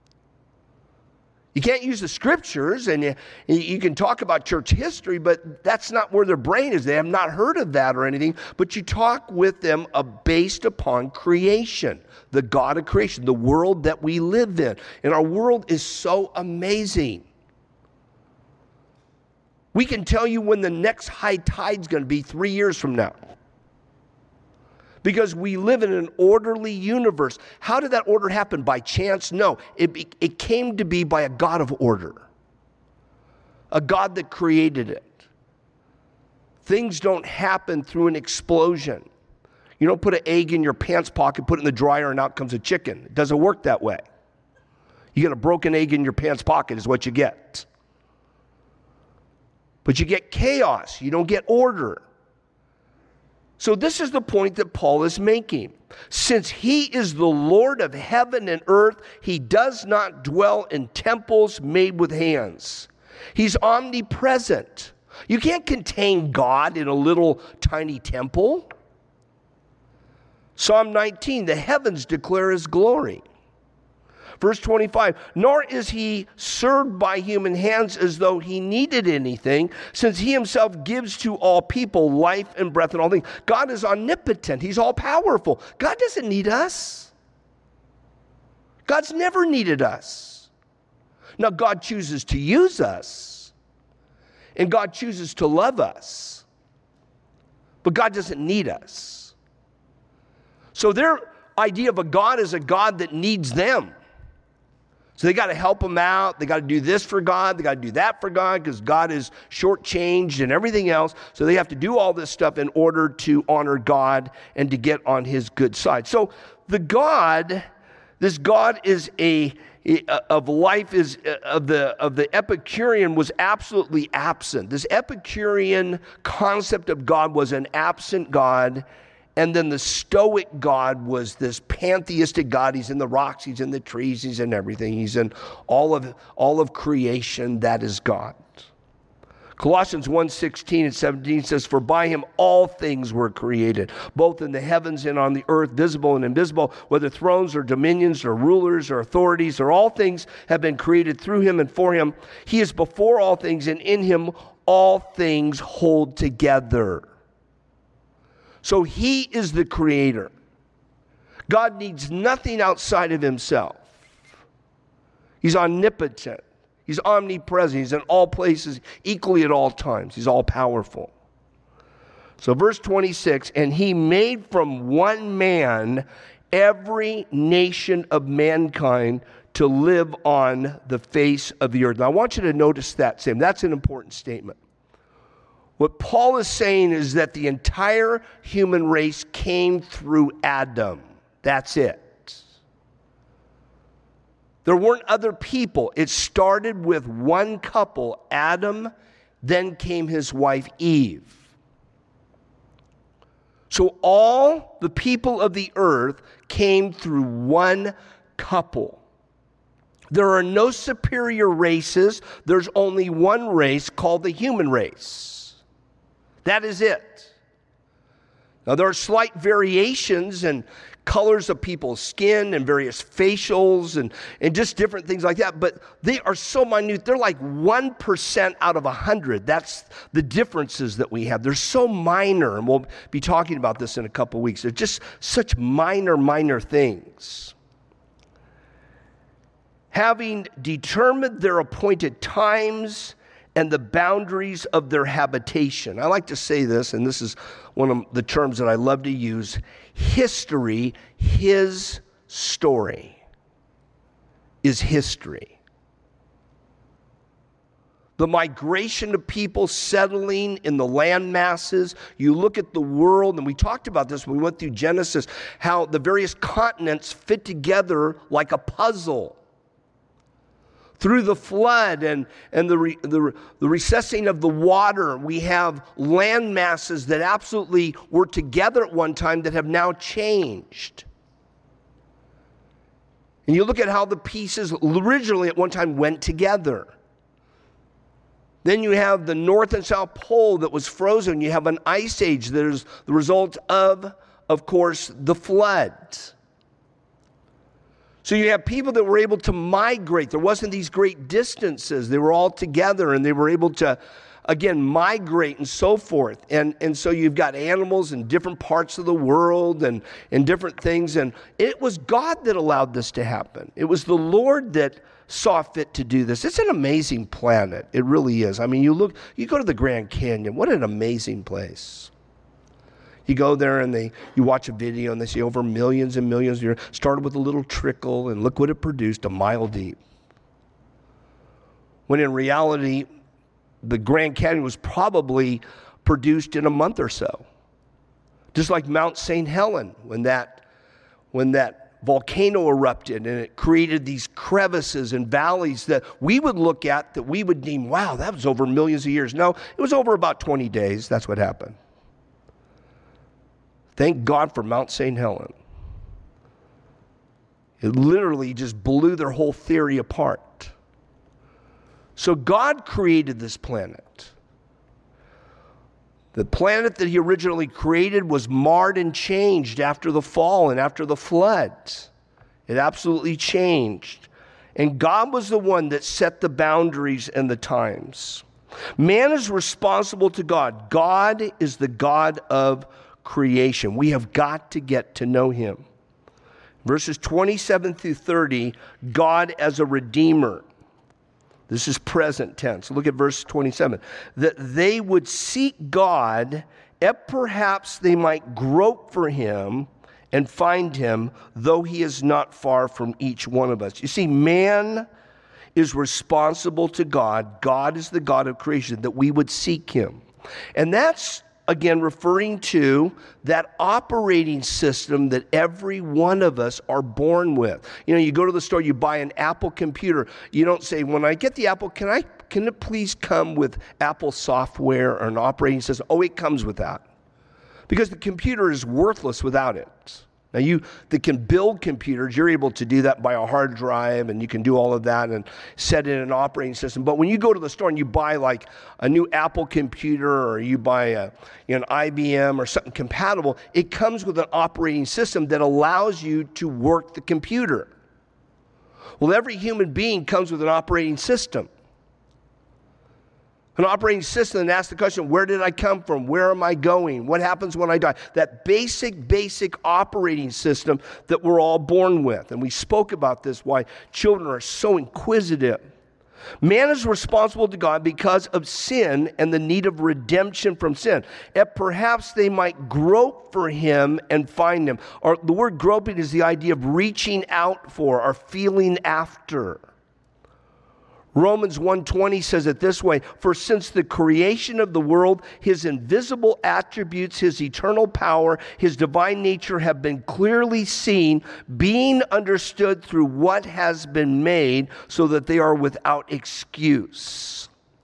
You can't use the scriptures, and you, you can talk about church history, but that's not where their brain is. They have not heard of that or anything, but you talk with them uh, based upon creation, the God of creation, the world that we live in. And our world is so amazing. We can tell you when the next high tide is going to be three years from now. Because we live in an orderly universe. How did that order happen? By chance? No. It, it came to be by a God of order. A God that created it. Things don't happen through an explosion. You don't put an egg in your pants pocket, put it in the dryer, and out comes a chicken. It doesn't work that way. You get a broken egg in your pants pocket is what you get. But you get chaos. You don't get order. So this is the point that Paul is making. Since he is the Lord of heaven and earth, he does not dwell in temples made with hands. He's omnipresent. You can't contain God in a little tiny temple. Psalm nineteen, the heavens declare his glory. Verse twenty-five, nor is he served by human hands as though he needed anything, since he himself gives to all people life and breath and all things. God is omnipotent. He's all powerful. God doesn't need us. God's never needed us. Now, God chooses to use us, and God chooses to love us, but God doesn't need us. So their idea of a God is a God that needs them. So they got to help them out. They got to do this for God. They got to do that for God because God is shortchanged and everything else. So they have to do all this stuff in order to honor God and to get on his good side. So the God, this God is a, of life is of the of the Epicurean was absolutely absent. This Epicurean concept of God was an absent God, and then the Stoic God was this pantheistic God. He's in the rocks, he's in the trees, he's in everything. He's in all of all of creation. That is God. Colossians one sixteen and seventeen says, "For by him all things were created, both in the heavens and on the earth, visible and invisible, whether thrones or dominions or rulers or authorities, or all things have been created through him and for him. He is before all things, and in him all things hold together." So he is the creator. God needs nothing outside of himself. He's omnipotent. He's omnipresent. He's in all places, equally at all times. He's all powerful. So verse twenty-six, "And he made from one man every nation of mankind to live on the face of the earth." Now I want you to notice that same. That's an important statement. What Paul is saying is that the entire human race came through Adam. That's it. There weren't other people. It started with one couple, Adam, then came his wife, Eve. So all the people of the earth came through one couple. There are no superior races. There's only one race called the human race. That is it. Now, there are slight variations and colors of people's skin and various facials and, and just different things like that, but they are so minute. They're like one percent out of one hundred. That's the differences that we have. They're so minor, and we'll be talking about this in a couple weeks. They're just such minor, minor things. Having determined their appointed times and the boundaries of their habitation. I like to say this, and this is one of the terms that I love to use. History, his story, is history. The migration of people settling in the land masses. You look at the world, and we talked about this when we went through Genesis, how the various continents fit together like a puzzle. Through the flood and, and the, re, the, the recessing of the water, we have land masses that absolutely were together at one time that have now changed. And you look at how the pieces originally at one time went together. Then you have the North and South Pole that was frozen. You have an ice age that is the result of, of course, the flood. So you have people that were able to migrate. There wasn't these great distances. They were all together, and they were able to, again, migrate and so forth. And, and so you've got animals in different parts of the world and, and different things. And it was God that allowed this to happen. It was the Lord that saw fit to do this. It's an amazing planet. It really is. I mean, you look, you go to the Grand Canyon. What an amazing place. You go there and they, you watch a video and they say over millions and millions. You started with a little trickle and look what it produced, a mile deep. When in reality, the Grand Canyon was probably produced in a month or so. Just like Mount Saint Helens, when that, when that volcano erupted and it created these crevices and valleys that we would look at that we would deem, wow, that was over millions of years. No, it was over about twenty days. That's what happened. Thank God for Mount Saint Helens. It literally just blew their whole theory apart. So God created this planet. The planet that he originally created was marred and changed after the fall and after the flood. It absolutely changed. And God was the one that set the boundaries and the times. Man is responsible to God. God is the God of creation. We have got to get to know him. Verses twenty-seven through thirty, God as a redeemer. This is present tense. Look at verse twenty-seven. That they would seek God, if perhaps they might grope for him and find him, though he is not far from each one of us. You see, man is responsible to God. God is the God of creation, that we would seek him. And that's again, referring to that operating system that every one of us are born with. You know, you go to the store, you buy an Apple computer. You don't say, when I get the Apple, can I, can it please come with Apple software or an operating system? Oh, it comes with that. Because the computer is worthless without it. Now, you that can build computers, you're able to do that by a hard drive, and you can do all of that and set in an operating system. But when you go to the store and you buy like a new Apple computer, or you buy a, you know, an I B M or something compatible, it comes with an operating system that allows you to work the computer. Well, every human being comes with an operating system. An operating system that asks the question, where did I come from? Where am I going? What happens when I die? That basic, basic operating system that we're all born with. And we spoke about this, why children are so inquisitive. Man is responsible to God because of sin and the need of redemption from sin. And perhaps they might grope for him and find him. Or the word groping is the idea of reaching out for or feeling after. Romans one twenty says it this way, for since the creation of the world, his invisible attributes, his eternal power, his divine nature have been clearly seen, being understood through what has been made, so that they are without excuse.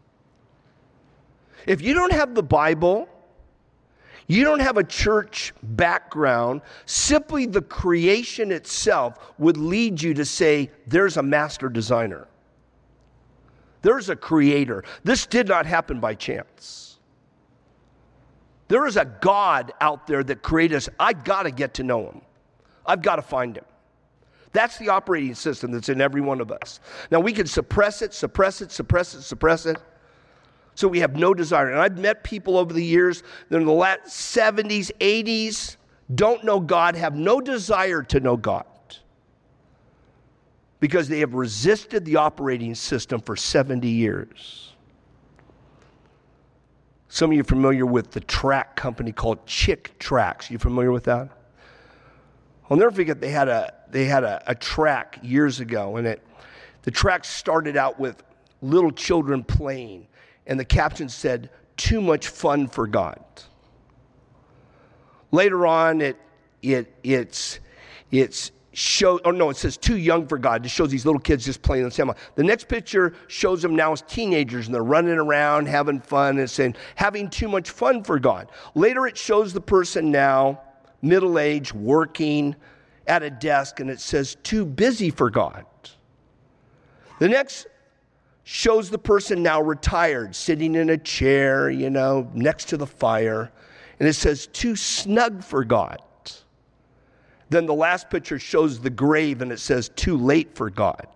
If you don't have the Bible, you don't have a church background, simply the creation itself would lead you to say, there's a master designer. There's a creator. This did not happen by chance. There is a God out there that created us. I've got to get to know him. I've got to find him. That's the operating system that's in every one of us. Now, we can suppress it, suppress it, suppress it, suppress it, so we have no desire. And I've met people over the years that in the last seventies, eighties, don't know God, have no desire to know God, because they have resisted the operating system for seventy years. Some of you are familiar with the track company called Chick Tracks. You familiar with that? I'll never forget they had a they had a, a track years ago, and it the track started out with little children playing, and the caption said, "Too much fun for God." Later on, it it it's it's Show, oh no, it says too young for God. It shows these little kids just playing on the sandlot. The next picture shows them now as teenagers, and they're running around, having fun, and saying, having too much fun for God. Later it shows the person now, middle-aged, working at a desk, and it says too busy for God. The next shows the person now retired, sitting in a chair, you know, next to the fire, and it says too snug for God. Then the last picture shows the grave, and it says, too late for God.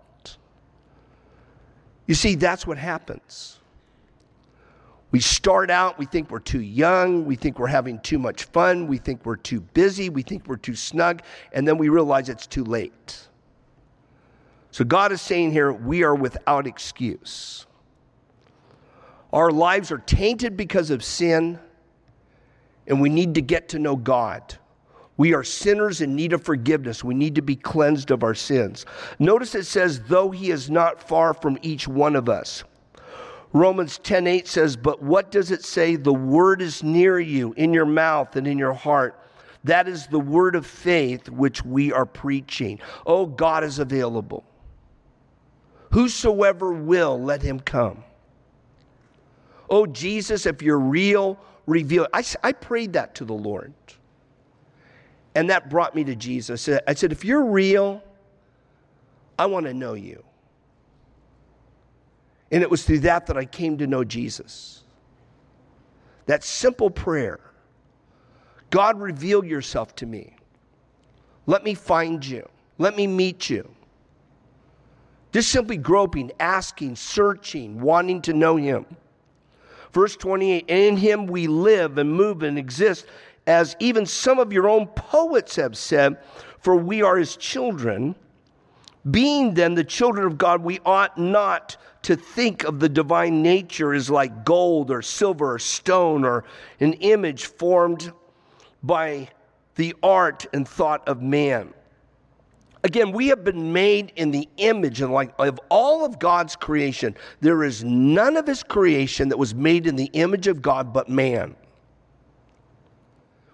You see, that's what happens. We start out, we think we're too young, we think we're having too much fun, we think we're too busy, we think we're too snug, and then we realize it's too late. So God is saying here, we are without excuse. Our lives are tainted because of sin, and we need to get to know God. We are sinners in need of forgiveness. We need to be cleansed of our sins. Notice it says, though he is not far from each one of us. Romans ten eight says, but what does it say? The word is near you, in your mouth and in your heart. That is the word of faith which we are preaching. Oh, God is available. Whosoever will, let him come. Oh, Jesus, if you're real, reveal. I, I prayed that to the Lord. And that brought me to Jesus. I said, if you're real, I want to know you. And it was through that that I came to know Jesus. That simple prayer. God, reveal yourself to me. Let me find you. Let me meet you. Just simply groping, asking, searching, wanting to know him. Verse twenty-eight, in him we live and move and exist, as even some of your own poets have said, for we are his children. Being then the children of God, we ought not to think of the divine nature as like gold or silver or stone or an image formed by the art and thought of man. Again, we have been made in the image and like of all of God's creation. There is none of his creation that was made in the image of God but man.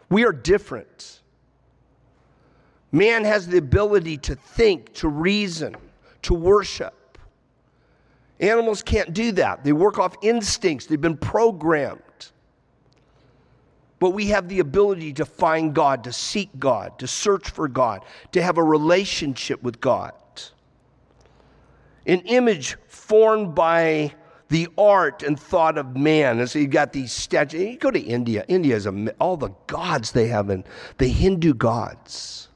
We are different. Man has the ability to think, to reason, to worship. Animals can't do that. They work off instincts. They've been programmed. But we have the ability to find God, to seek God, to search for God, to have a relationship with God. An image formed by the art and thought of man. And so you've got these statues. You go to India. India is a, all the gods they have, in the Hindu gods.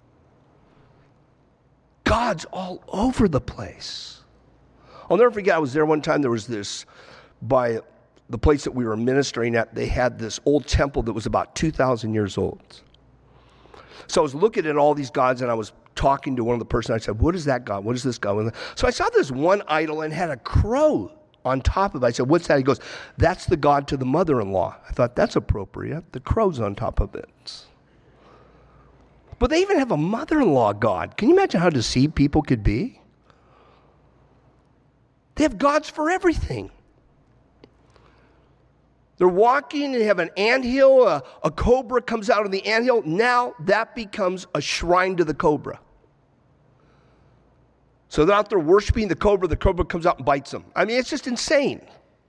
Gods all over the place. I'll never forget, I was there one time. There was this, by the place that we were ministering at, they had this old temple that was about two thousand years old. So I was looking at all these gods, and I was talking to one of the person. I said, what is that God? What is this God? So I saw this one idol and had a crow on top of it. I said, what's that? He goes, that's the God to the mother-in-law. I thought, that's appropriate. The crow's on top of it. But they even have a mother-in-law God. Can you imagine how deceived people could be? They have gods for everything. They're walking and have an anthill, a, a cobra comes out of the anthill. Now that becomes a shrine to the cobra. So they're out there worshiping the cobra, the cobra comes out and bites them. I mean, it's just insane.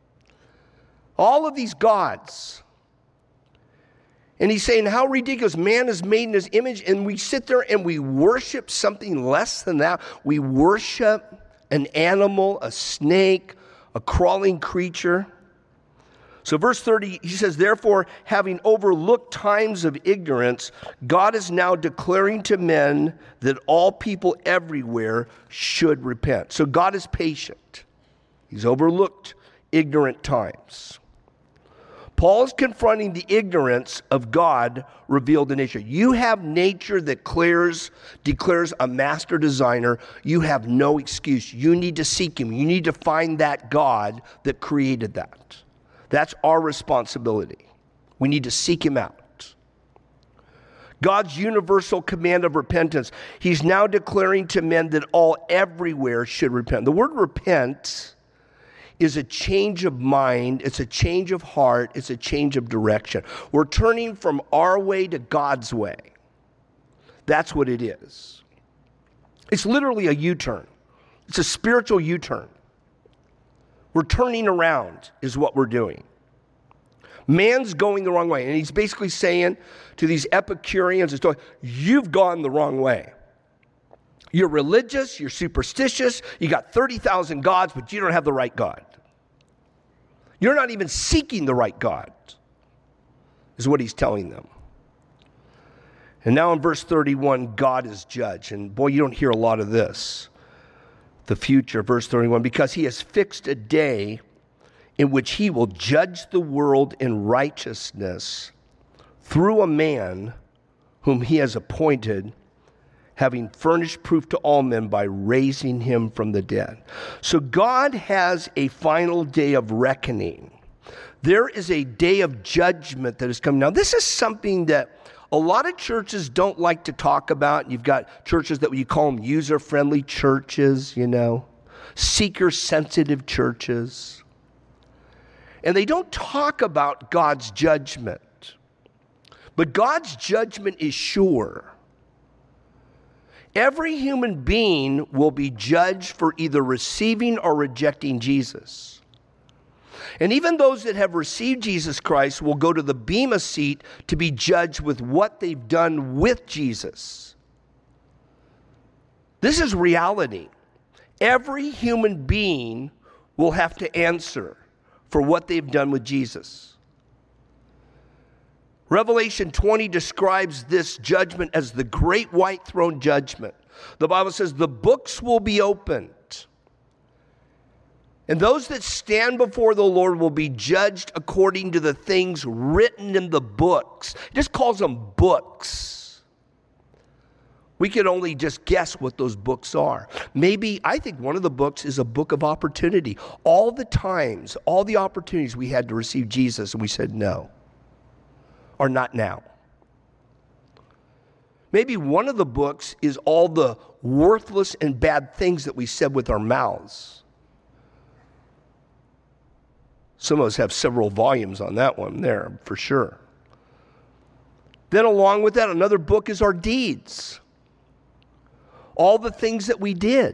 All of these gods. And he's saying how ridiculous. Man is made in his image, and we sit there and we worship something less than that. We worship an animal, a snake, a crawling creature. So verse thirty, he says, therefore, having overlooked times of ignorance, God is now declaring to men that all people everywhere should repent. So God is patient. He's overlooked ignorant times. Paul is confronting the ignorance of God revealed in nature. You have nature that declares, declares a master designer. You have no excuse. You need to seek him. You need to find that God that created that. That's our responsibility. We need to seek him out. God's universal command of repentance. He's now declaring to men that all everywhere should repent. The word repent is a change of mind. It's a change of heart. It's a change of direction. We're turning from our way to God's way. That's what it is. It's literally a U-turn. It's a spiritual U-turn. We're turning around is what we're doing. Man's going the wrong way. And he's basically saying to these Epicureans, you've gone the wrong way. You're religious, you're superstitious, you got thirty thousand gods, but you don't have the right God. You're not even seeking the right God, is what he's telling them. And now in verse thirty-one, God is judge. And boy, you don't hear a lot of this. The future, verse thirty-one, because he has fixed a day in which he will judge the world in righteousness through a man whom he has appointed, having furnished proof to all men by raising him from the dead. So God has a final day of reckoning. There is a day of judgment that is coming. Now, this is something that a lot of churches don't like to talk about. You've got churches that you call them user-friendly churches, you know, seeker-sensitive churches. And they don't talk about God's judgment. But God's judgment is sure. Every human being will be judged for either receiving or rejecting Jesus. And even those that have received Jesus Christ will go to the bema seat to be judged with what they've done with Jesus. This is reality. Every human being will have to answer for what they've done with Jesus. Revelation twenty describes this judgment as the great white throne judgment. The Bible says the books will be opened. And those that stand before the Lord will be judged according to the things written in the books. It just calls them books. We can only just guess what those books are. Maybe, I think one of the books is a book of opportunity. All the times, all the opportunities we had to receive Jesus and we said no. Or not now. Maybe one of the books is all the worthless and bad things that we said with our mouths. Some of us have several volumes on that one there, for sure. Then along with that, another book is our deeds. All the things that we did.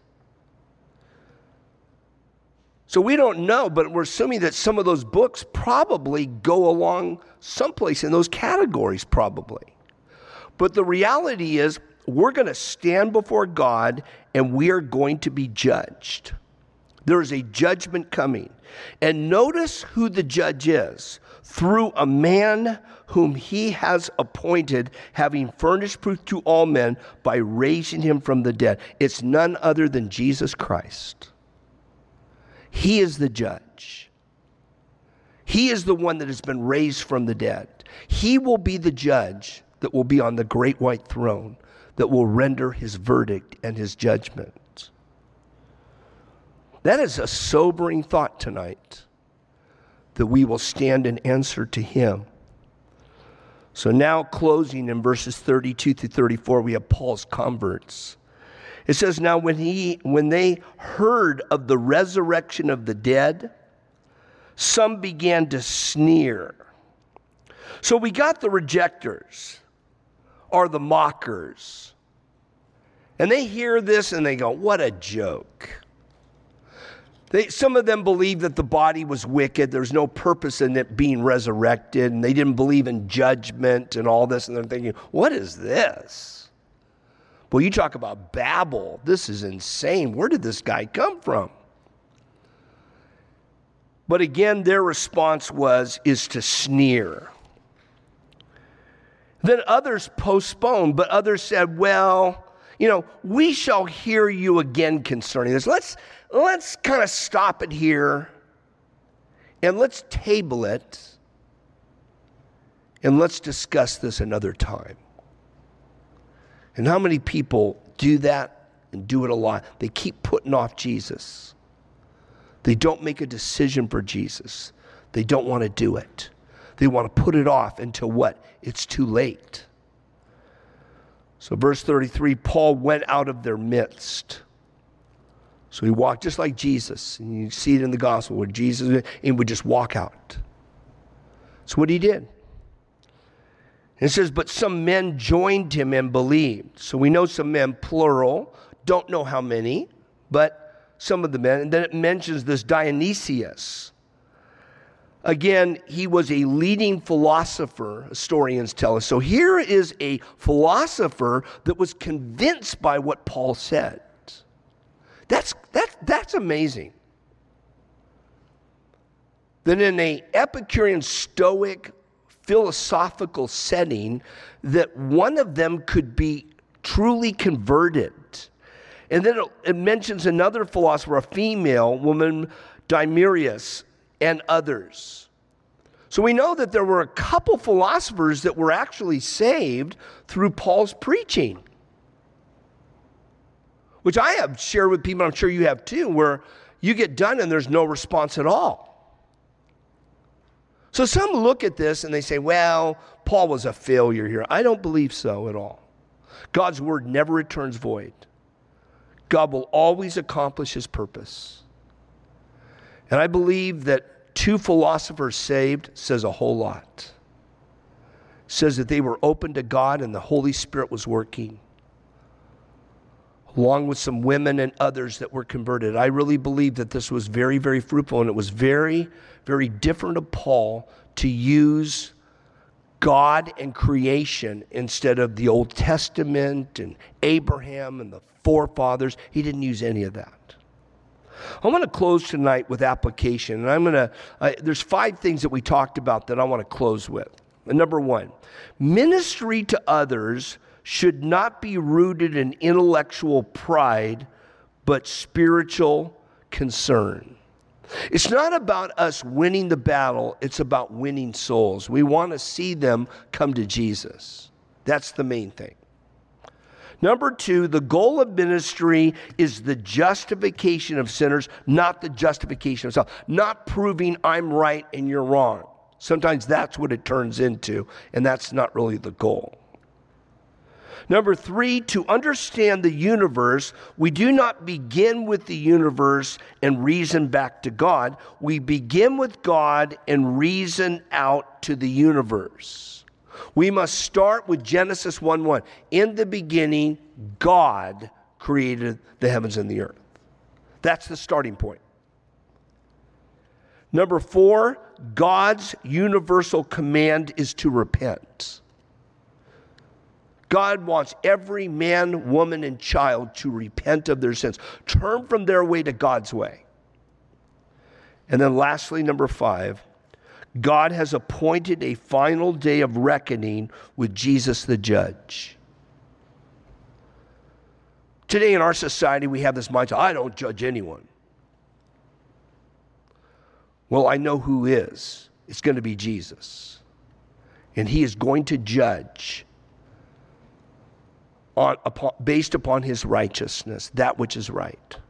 So we don't know, but we're assuming that some of those books probably go along someplace in those categories probably. But the reality is we're going to stand before God and we are going to be judged. There is a judgment coming. And notice who the judge is. Through a man whom he has appointed, having furnished proof to all men by raising him from the dead. It's none other than Jesus Christ. He is the judge. He is the one that has been raised from the dead. He will be the judge that will be on the great white throne, that will render his verdict and his judgment. That is a sobering thought tonight, that we will stand and answer to him. So now closing in verses thirty-two through thirty-four, we have Paul's converts. It says, now when he, when they heard of the resurrection of the dead, some began to sneer. So we got the rejectors, or the mockers. And they hear this and they go, what a joke. They, some of them believe that the body was wicked. There's no purpose in it being resurrected. And they didn't believe in judgment and all this. And they're thinking, what is this? Well, you talk about babble. This is insane. Where did this guy come from? But again, their response was, is to sneer. Then others postponed, but others said, well, you know, we shall hear you again concerning this. Let's, let's kind of stop it here and let's table it and let's discuss this another time. And how many people do that and do it a lot? They keep putting off Jesus. They don't make a decision for Jesus. They don't want to do it. They want to put it off until what? It's too late. So verse thirty-three, Paul went out of their midst. So he walked just like Jesus. And you see it in the gospel where Jesus he would just walk out. That's what he did. It says, but some men joined him and believed. So we know some men, plural, don't know how many, but some of the men. And then it mentions this Dionysius. Again, he was a leading philosopher, historians tell us. So here is a philosopher that was convinced by what Paul said. That's, that, that's amazing. That in an Epicurean Stoic philosophical setting, that one of them could be truly converted. And then it, it mentions another philosopher, a female woman, Dymarius, and others. So we know that there were a couple philosophers that were actually saved through Paul's preaching. Which I have shared with people, I'm sure you have too, where you get done and there's no response at all. So some look at this and they say, well, Paul was a failure here. I don't believe so at all. God's word never returns void. God will always accomplish his purpose. And I believe that two philosophers saved says a whole lot. It says that they were open to God and the Holy Spirit was working, along with some women and others that were converted. I really believe that this was very, very fruitful, and it was very, very different of Paul to use God and creation instead of the Old Testament and Abraham and the forefathers. He didn't use any of that. I want to close tonight with application, and I'm going to, uh, there's five things that we talked about that I want to close with. And number one, ministry to others should not be rooted in intellectual pride, but spiritual concern. It's not about us winning the battle, it's about winning souls. We want to see them come to Jesus. That's the main thing. Number two, the goal of ministry is the justification of sinners, not the justification of self. Not proving I'm right and you're wrong. Sometimes that's what it turns into, and that's not really the goal. Number three, to understand the universe, we do not begin with the universe and reason back to God. We begin with God and reason out to the universe. We must start with Genesis one one. In the beginning, God created the heavens and the earth. That's the starting point. Number four, God's universal command is to repent. God wants every man, woman, and child to repent of their sins. Turn from their way to God's way. And then lastly, number five, God has appointed a final day of reckoning with Jesus the judge. Today in our society, we have this mindset, I don't judge anyone. Well, I know who is. It's going to be Jesus. And he is going to judge on, upon, based upon his righteousness, that which is right.